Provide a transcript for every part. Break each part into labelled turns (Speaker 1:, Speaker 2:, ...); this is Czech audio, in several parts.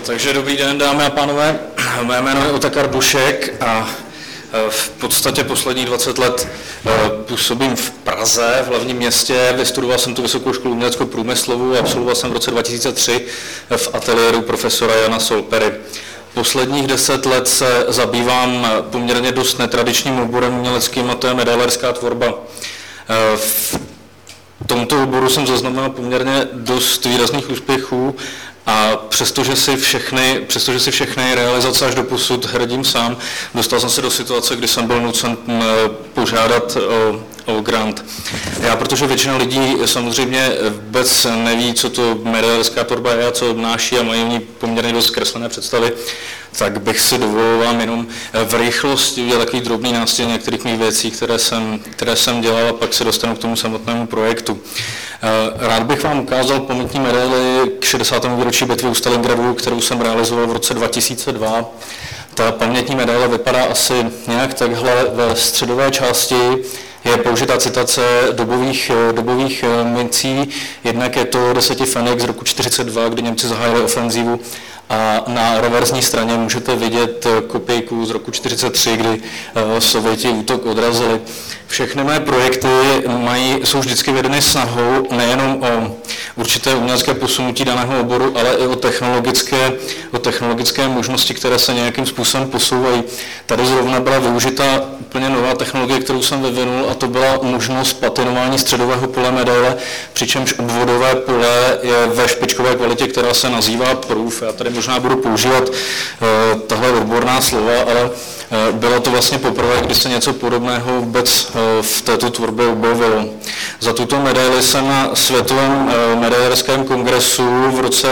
Speaker 1: Takže dobrý den, dámy a pánové. Mé jméno je Otakar Bušek a v podstatě posledních 20 let působím v Praze, v hlavním městě. Vystudoval jsem tu Vysokou školu umělecko-průmyslovou a absolvoval jsem v roce 2003 v ateliéru profesora Jana Solpery. Posledních 10 let se zabývám poměrně dost netradičním oborem uměleckým, a to je medailérská tvorba. V tomto oboru jsem zaznamenal poměrně dost výrazných úspěchů a přestože si všechny realizace až doposud hradím sám, dostal jsem se do situace, kdy jsem byl nucen požádat o grant. Protože většina lidí samozřejmě vůbec neví, co to medailérská tvorba je a co obnáší a mají o ní poměrně dost zkreslené představy, tak bych si dovolil jenom v rychlosti udělat takový drobný nástěn některých mých věcí, které jsem dělal, a pak se dostanu k tomu samotnému projektu. Rád bych vám ukázal pamětní medaili k 60. výročí bitvy u Stalingradu, kterou jsem realizoval v roce 2002. Ta pamětní medaile vypadá asi nějak takhle. Ve středové části je použitá citace dobových mincí. Jednak je to 10 fenek z roku 1942, kdy Němci zahájili ofenzívu, a na reverzní straně můžete vidět kopijku z roku 1943, kdy Sověti útok odrazili. Všechny mé projekty jsou vždycky vedeny snahou nejenom o určité umělecké posunutí daného oboru, ale i o technologické možnosti, které se nějakým způsobem posouvají. Tady zrovna byla využita úplně nová technologie, kterou jsem vyvinul, a to byla možnost patinování středového pole medaile, přičemž obvodové pole je ve špičkové kvalitě, která se nazývá proof. Já tady možná budu používat tahle odborná slova, ale bylo to vlastně poprvé, kdy se něco podobného vůbec v této tvorbě objevilo. Za tuto medaili jsem na Světovém medailérském kongresu v roce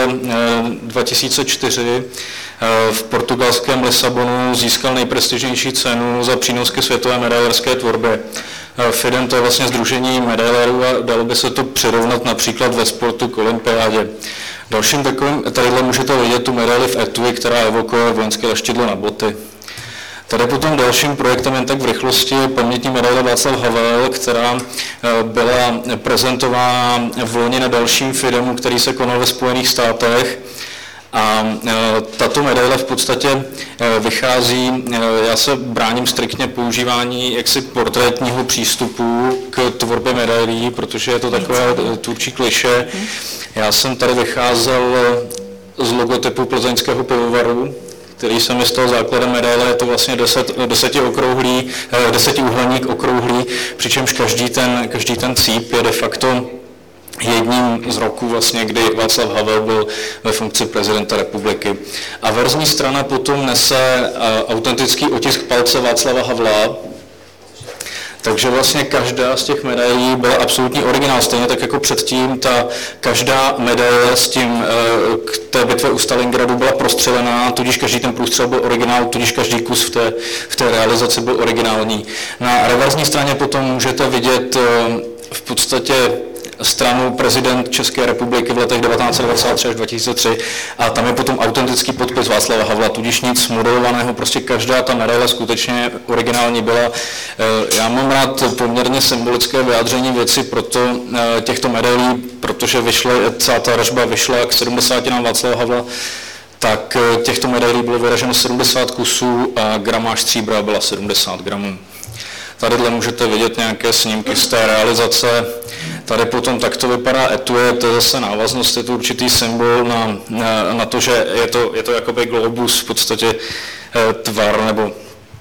Speaker 1: 2004 v portugalském Lisabonu získal nejprestižnější cenu za přínos ke světové medailérské tvorbě. FIDEM, to je vlastně sdružení medailérů, a dalo by se to přirovnat například ve sportu k olympiádě. Dalším takovým, tadyhle můžete vidět tu medaili v etui, která evokuje vojenské leštidlo na boty. Tady potom dalším projektem, jen tak v rychlosti, je pamětní medaile Václav Havel, která byla prezentována v loni na dalším FIDEMu, který se konal ve Spojených státech. A tato medaile v podstatě vychází, já se bráním striktně používání jaksi portrétního přístupu k tvorbě medailí, protože je to takové tvůrčí klišé. Já jsem tady vycházel z logotypu plzeňského pivovaru, který se mi stal základem medaile. Je to vlastně 10úhelník okrouhlý, přičemž každý ten cíp je de facto jedním z roků, vlastně, kdy Václav Havel byl ve funkci prezidenta republiky. A verzní strana potom nese autentický otisk palce Václava Havla. Takže vlastně každá z těch medailí byla absolutní originál, stejně tak jako předtím každá medaile k té bitvě u Stalingradu byla prostřelená, tudíž každý ten průstřel byl originál, tudíž každý kus v té realizaci byl originální. Na reverzní straně potom můžete vidět v podstatě stranu prezident České republiky v letech 1993 až 2003, a tam je potom autentický podpis Václava Havla, tudíž nic modelovaného, prostě každá ta medaile skutečně originální byla. Já mám rád poměrně symbolické vyjádření věci těchto medailí, protože celá ta ražba vyšla k 70 Václava Havla, tak těchto medailí bylo vyraženo 70 kusů a gramáž stříbra byla 70 gramů. Tadyhle můžete vidět nějaké snímky z té realizace. Tady potom takto vypadá etui, to je zase návaznost, je to určitý symbol na to, že je to jakoby globus, v podstatě tvar, nebo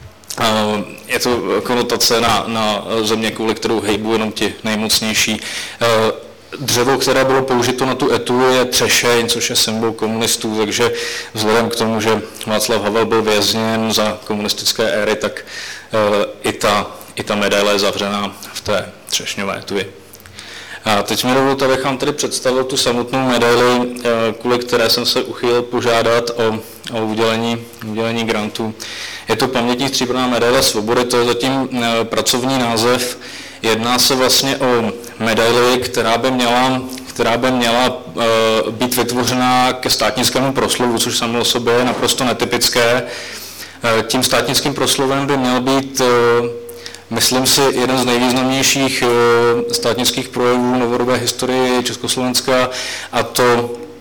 Speaker 1: je to konotace na země, kvůli kterou hejbou jenom ti nejmocnější. Dřevo, které bylo použito na tu etui, je třešeň, což je symbol komunistů, takže vzhledem k tomu, že Václav Havel byl vězněn za komunistické éry, tak i ta medaile je zavřená v té třešňové etui. A teď mi dovolte, abych vám tedy představil tu samotnou medaili, kvůli které jsem se uchýlil požádat o udělení grantu. Je to pamětní stříbrná medaile svobody, to je zatím pracovní název. Jedná se vlastně o medaili, která by měla být vytvořena ke státnickému proslovu, což samo o sobě je naprosto netypické. Tím státnickým proslovem by měl být, myslím si, jeden z nejvýznamnějších státnických projevů novodobé historie Československa, a to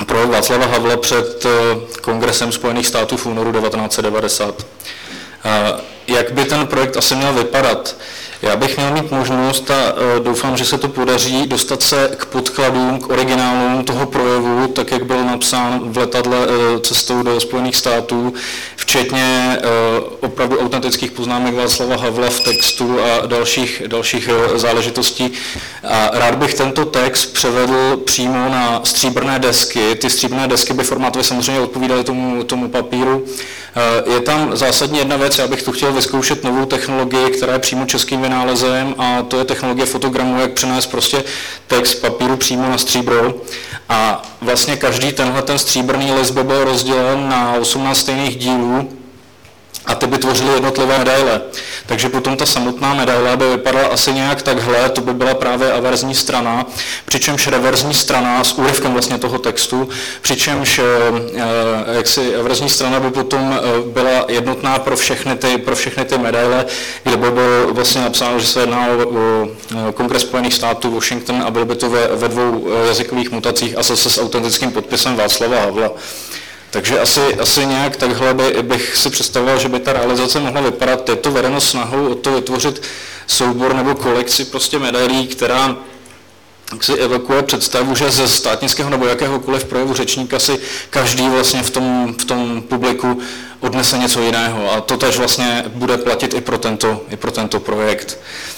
Speaker 1: projev Václava Havla před Kongresem Spojených států v únoru 1990. Jak by ten projekt asi měl vypadat? Já bych měl mít možnost a doufám, že se to podaří dostat se k podkladům, k originálům toho projevu, tak jak byl napsán v letadle cestou do Spojených států, včetně opravdu autentických poznámek Václava Havla v textu a dalších záležitostí. A rád bych tento text převedl přímo na stříbrné desky. Ty stříbrné desky by formátově samozřejmě odpovídaly tomu papíru. Je tam zásadně jedna věc, já bych tu chtěl vyzkoušet novou technologii, která je přímo českým vynálezem, a to je technologie fotogramu, jak přenést prostě text papíru přímo na stříbro. A vlastně každý ten stříbrný list by byl rozdělen na 18 stejných dílů a ty by tvořily jednotlivé medaile. Takže potom ta samotná medaile by vypadala asi nějak takhle, to by byla právě averzní strana, přičemž reverzní strana s úryvkem vlastně toho textu, přičemž averzní strana by potom byla jednotná pro všechny ty medaile, kde by bylo vlastně napsáno, že se jedná o Kongres Spojených států, Washington, a bylo by to ve dvou jazykových mutacích a zase s autentickým podpisem Václava Havla. Takže asi nějak takhle bych si představoval, že by ta realizace mohla vypadat. Je to vedeno snahou o to vytvořit soubor nebo kolekci prostě medailí, která si evokuje představu, že ze státnického nebo jakéhokoliv projevu řečníka si každý vlastně v tom publiku odnese něco jiného. A to tež vlastně bude platit i pro tento projekt.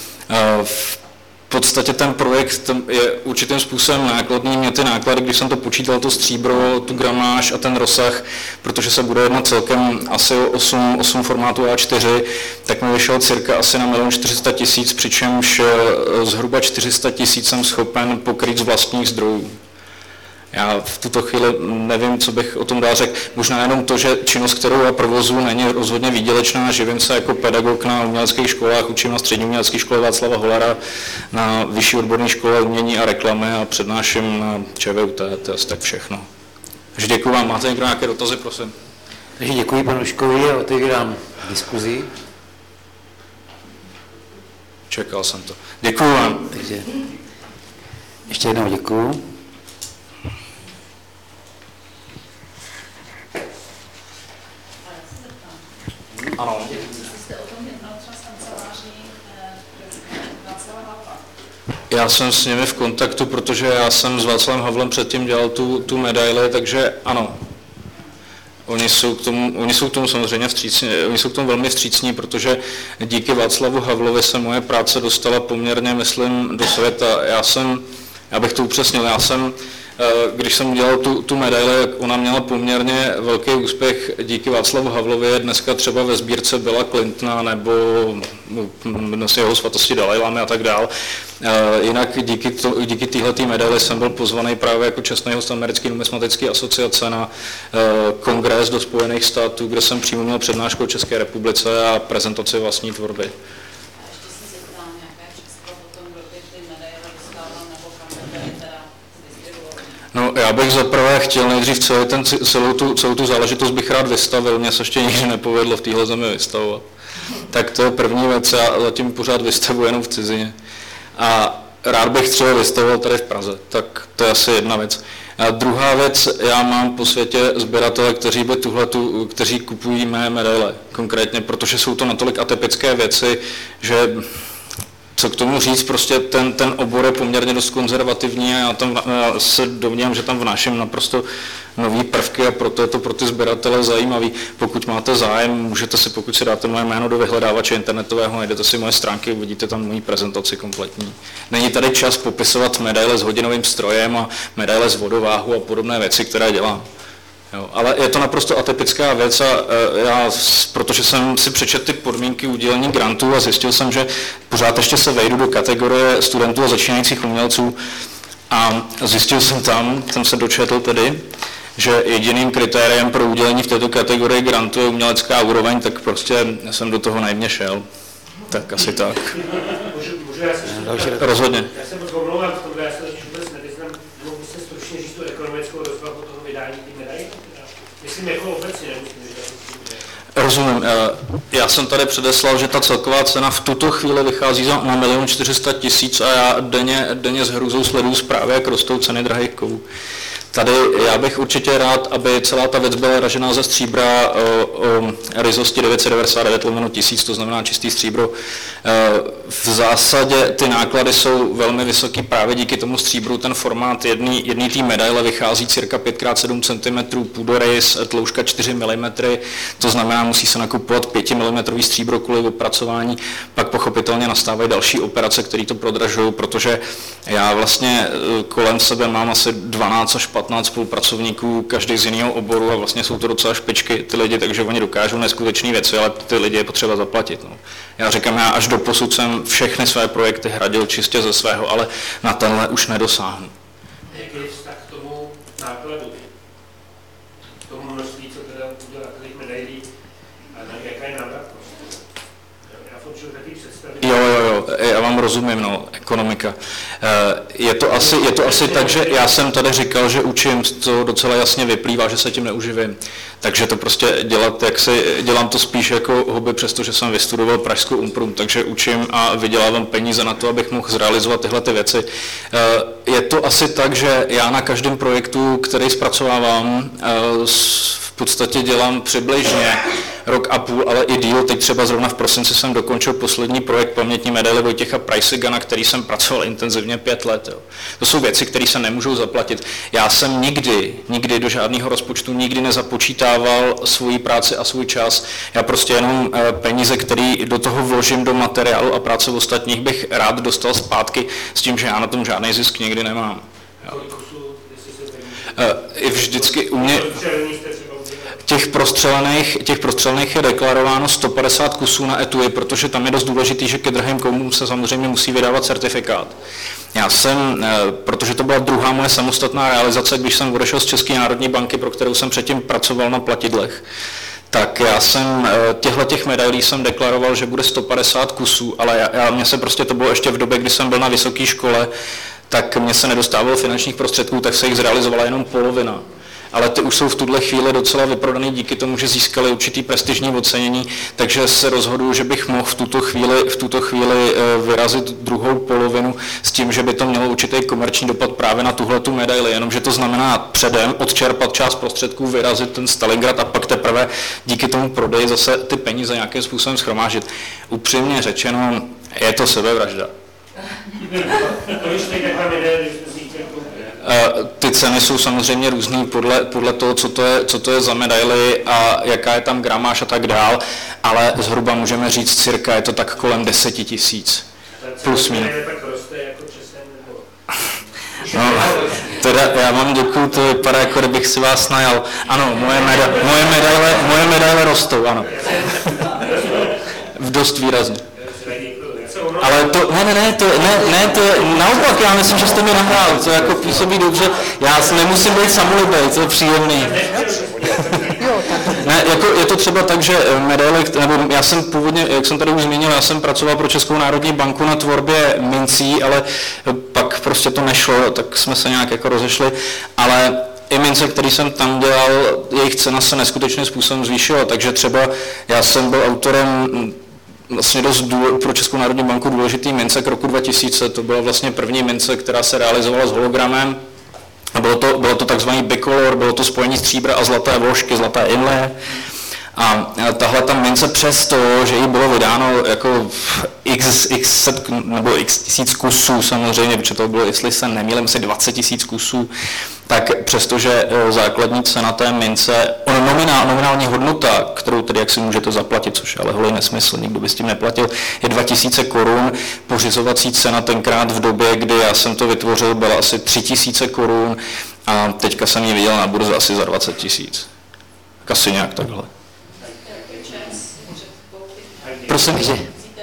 Speaker 1: V podstatě ten projekt je určitým způsobem nákladný. Mě ty náklady, když jsem to počítal, to stříbro, tu gramáž a ten rozsah, protože se bude jednat celkem asi o 8 formátů A4, tak mi vyšel cirka asi na 1 400 000, přičemž zhruba 400 000 jsem schopen pokrýt z vlastních zdrojů. Já v tuto chvíli nevím, co bych o tom dál řekl. Možná jenom to, že činnost, kterou já provozu, není rozhodně výdělečná. Živím se jako pedagog na uměleckých školách, učím na střední umělecké škole Václava Hollara, na vyšší odborné škole umění a reklamy a přednáším na ČVUT, to je asi tak všechno. Takže děkuji vám. Máte někdo nějaké dotazy, prosím?
Speaker 2: Takže děkuji panu Škovi a otevírám diskuzi.
Speaker 1: Čekal jsem to. Děkuji vám.
Speaker 2: Takže ještě jednou děkuji.
Speaker 1: Ano.
Speaker 3: Jste o tom jednal třeba s kanceláří Václava Havla?
Speaker 1: Já jsem s nimi v kontaktu, protože já jsem s Václavem Havlem předtím dělal tu medaili, takže ano. Oni jsou k tomu samozřejmě vstřícní, oni jsou k tomu velmi vstřícní, protože díky Václavu Havlovi se moje práce dostala poměrně, myslím, do světa. Já bych to upřesnil, když jsem udělal tu medaili, ona měla poměrně velký úspěch díky Václavu Havlovi, je dneska třeba ve sbírce Billa Clintona nebo jeho svatosti Dalajlámy a tak dál. Jinak díky téhletý medaili jsem byl pozvaný právě jako čestný host Americké numismatické asociace na kongres do Spojených států, kde jsem přímo měl přednášku o České republice a prezentaci vlastní tvorby. No, já bych zaprvé chtěl nejdřív celou tu záležitost bych rád vystavil, mně se ještě nikdy nepovedlo v téhle zemi vystavovat. Tak to je první věc, já zatím pořád vystavuji jenom v cizině. A rád bych třeba vystavoval tady v Praze, tak to je asi jedna věc. A druhá věc, já mám po světě sběratele, kteří kupují mé medaile konkrétně, protože jsou to natolik atypické věci, že co k tomu říct, prostě ten obor je poměrně dost konzervativní a já se domnívám, že tam vnáším naprosto nový prvky a proto je to pro ty sběratele zajímavý. Pokud máte zájem, můžete si, pokud si dáte moje jméno do vyhledávače internetového, najdete si moje stránky, uvidíte tam moji prezentaci kompletní. Není tady čas popisovat medaile s hodinovým strojem a medaile z vodováhu a podobné věci, které dělám. Jo, ale je to naprosto atypická věc a protože jsem si přečetl ty podmínky udělení grantů a zjistil jsem, že pořád ještě se vejdu do kategorie studentů a začínajících umělců a zjistil jsem se dočetl tedy, že jediným kritériem pro udělení v této kategorii grantu je umělecká úroveň, tak prostě jsem do toho naivně šel. Tak asi tak. Rozhodně.
Speaker 4: Já se moc omlouvám v tomhle, já se vůbec nevyznám, mohu se stručně říct tu ekonomickou rozvahu toho vydání těch medailí? Myslím jako obecně, nemusím říct.
Speaker 1: Rozumím. Já jsem tady předeslal, že ta celková cena v tuto chvíli vychází na 1 400 000 a já denně s hrůzou sleduju zprávy, jak rostou ceny drahých kovů. Tady já bych určitě rád, aby celá ta věc byla ražená ze stříbra o ryzosti 999/1000, to znamená čistý stříbro. V zásadě ty náklady jsou velmi vysoké právě díky tomu stříbru. Ten formát jedné té medaile vychází cirka 5x7 cm, půdorys, tloušťka 4 mm, to znamená, musí se nakupovat 5 mm stříbro kvůli opracování. Pak pochopitelně nastávají další operace, které to prodražují, protože já vlastně kolem sebe mám asi 12 až 15 spolupracovníků, každý z jiného oboru a vlastně jsou to docela špičky ty lidi, takže oni dokážou neskutečné věci, ale ty lidi je potřeba zaplatit. No. Já říkám, já až doposud jsem všechny své projekty hradil čistě ze svého, ale na tenhle už nedosáhnu.
Speaker 4: Jaký je vztah k tomu nákladu? K tomu množství, co teda udělá těch medailí a jaká je návratnost? Já v určitou taky představit.
Speaker 1: Jo, já vám rozumím, no, ekonomika. Je to asi tak, že já jsem tady říkal, že učím, to docela jasně vyplývá, že se tím neuživím. Takže to prostě dělám to spíš jako hobby, přestože jsem vystudoval pražskou Umprum, takže učím a vydělávám peníze na to, abych mohl zrealizovat tyhle ty věci. Je to asi tak, že já na každém projektu, který zpracovávám, v podstatě dělám přibližně rok a půl, ale i díl. Teď třeba zrovna v prosinci jsem dokončil poslední projekt pamětní medaile Vojtěcha Preissliga, na který jsem pracoval intenzivně 5 let. Jo. To jsou věci, které se nemůžou zaplatit. Já jsem nikdy do žádného rozpočtu nikdy nezapočítával svoji práci a svůj čas. Já prostě jenom peníze, které do toho vložím do materiálu a práce ostatních, bych rád dostal zpátky s tím, že já na tom žádný zisk nikdy nemám. I vždycky u mě těch prostřelených je deklarováno 150 kusů na etui, protože tam je dost důležitý, že ke drahým kovům se samozřejmě musí vydávat certifikát. Já jsem, protože to byla druhá moje samostatná realizace, když jsem odešel z České národní banky, pro kterou jsem předtím pracoval na platidlech, tak já jsem těch medailí jsem deklaroval, že bude 150 kusů, ale mně se prostě to bylo ještě v době, kdy jsem byl na vysoké škole, tak mně se nedostávalo finančních prostředků, tak se jich zrealizovala jenom polovina. Ale ty už jsou v tuhle chvíli docela vyprodaný díky tomu, že získali určitý prestižní ocenění, takže se rozhoduju, že bych mohl v tuto chvíli vyrazit druhou polovinu s tím, že by to mělo určitý komerční dopad právě na tuhletu medaili, jenomže to znamená předem odčerpat část prostředků, vyrazit ten Stalingrad a pak teprve díky tomu prodeji zase ty peníze nějakým způsobem shromáždit. Upřímně řečeno, je to sebevražda. Ty ceny jsou samozřejmě různý podle toho, co to je za medaili a jaká je tam gramáž a tak dál, ale zhruba můžeme říct cirka, je to tak kolem 10 000. Plus minus. No, teda já vám děkuju, to vypadá, jako kdybych si vás najal. Ano, moje medaile rostou, ano. Dost výrazně. Ale to, to naopak, já myslím, že jste mi nahrál, to jako působí dobře, já nemusím být samolibý, to je příjemný. Ne, jako je to třeba tak, že medaile, nebo já jsem původně, jak jsem tady už zmínil, já jsem pracoval pro Českou národní banku na tvorbě mincí, ale pak prostě to nešlo, tak jsme se nějak jako rozešli, ale i mince, který jsem tam dělal, jejich cena se neskutečným způsobem zvýšila, takže třeba já jsem byl autorem vlastně dost pro Českou národní banku důležitý mince k roku 2000, to byla vlastně první mince, která se realizovala s hologramem. A bylo to takzvaný bicolor, bylo to spojení stříbra a zlaté vložky, zlaté inlaye. A tahle ta mince přesto, že jí bylo vydáno jako x tisíc kusů samozřejmě, protože to bylo, jestli se nemýlím, asi 20 000 kusů, tak přestože základní cena té mince, nominální hodnota, kterou tedy jak si můžete zaplatit, což je ale holý nesmysl, nikdo by s tím neplatil, je 2000 korun, pořizovací cena tenkrát v době, kdy já jsem to vytvořil, byla asi 3000 korun a teďka jsem ji viděl na burze asi za 20 000. Asi nějak takhle. Prosím, že?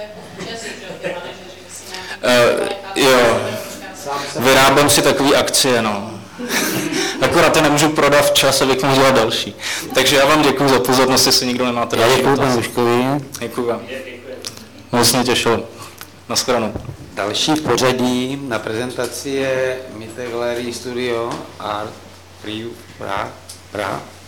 Speaker 1: Jo, vyrábím si takový akcie, no. Akorát je nemůžu prodat včas, abych mohl dělat další. Takže já vám děkuji za pozornost, jestli nikdo nemáte další
Speaker 2: děkuji panu Lužkovi.
Speaker 1: Děkuji vám. Moc mě těšilo. Naschledanou.
Speaker 2: Další v pořadí na prezentaci je Mitte Gallery Studio Art Prague.